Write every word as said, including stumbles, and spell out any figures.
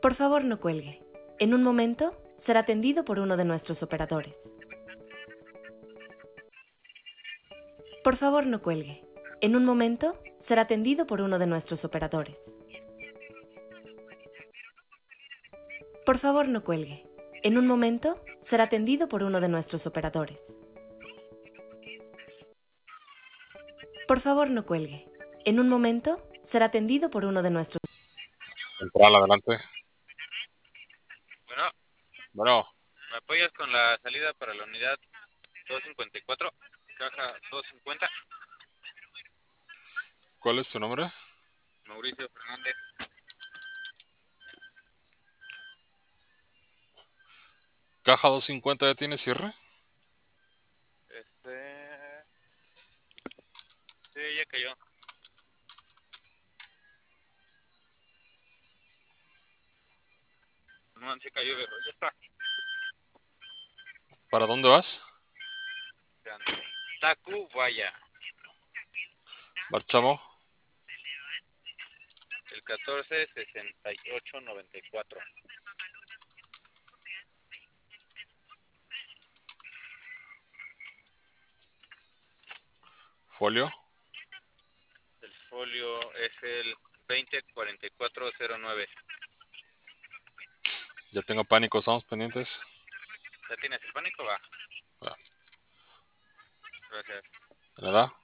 Por favor, no cuelgue. En un momento, será atendido por uno de nuestros operadores. Por favor, no cuelgue. En un momento, será atendido por uno de nuestros operadores. Por favor, no cuelgue. En un momento, será atendido por uno de nuestros operadores. Por favor, no cuelgue. En un momento, será atendido por uno de nuestros... Central, adelante. Bueno, Bueno, ¿me apoyas con la salida para la unidad doscientos cincuenta y cuatro? Caja doscientos cincuenta. ¿cuál es tu nombre? Mauricio Fernández. ¿Caja doscientos cincuenta ya tiene cierre? Este... Sí, ya cayó. No, sí cayó, pero ya está. ¿Para dónde vas? Tacubaya. Marchamo. El catorce sesenta y ocho noventa y cuatro. Folio. El folio es el veinte cuarenta y cuatro cero nueve. Ya tengo pánico, estamos pendientes. ¿Ya tienes el pánico? Va. Va. Gracias. ¿Nada?